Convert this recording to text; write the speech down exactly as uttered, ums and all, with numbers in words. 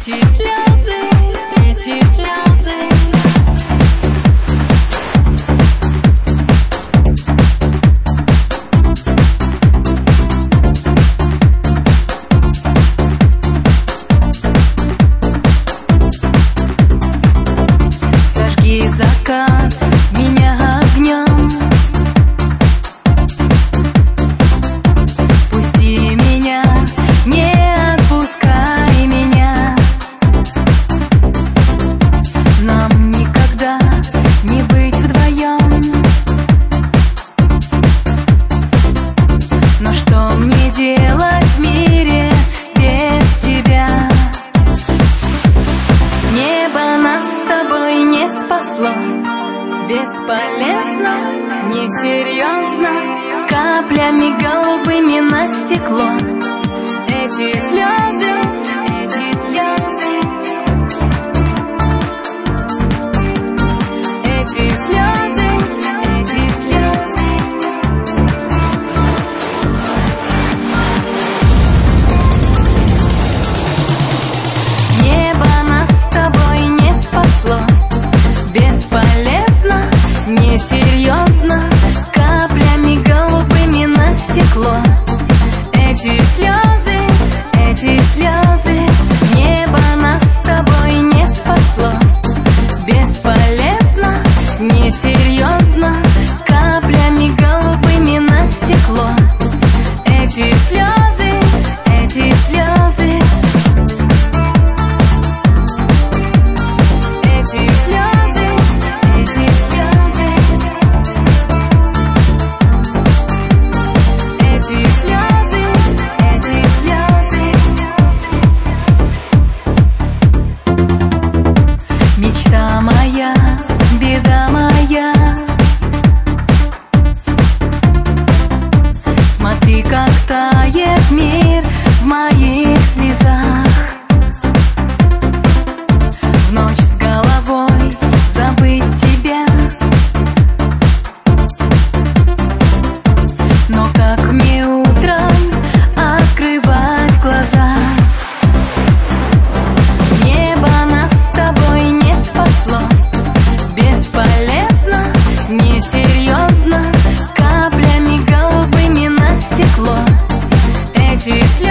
Эти слезы, эти слезы. Сожги закат меня огнем, пусти меня, не отпускай меня. Нам никогда не быть вдвоем. Но что мне делать в мире без тебя? Небо нас с тобой не спасло, бесполезно, несерьезно, каплями голубыми на стекло. Эти слезы, эти слезы, эти слезы, эти слезы. Небо нас с тобой не спасло, бесполезно, несерьезно, каплями голубыми на стекло. Эти слезы, эти слезы. Небо нас с тобой не спасло, бесполезно, несерьезно, каплями голубыми на стекло. Эти слезы, эти слезы. Эти слезы, эти слезы. Эти слезы, эти слезы. Мечта моя, беда моя. Смотри, как тает мир в моих слезах. В ночь с головой забыть тебя. Но как мне утром открывать глаза? Небо нас с тобой не спасло, бесполезно, несерьезно, каплями голубыми на стекло. Эти слезы.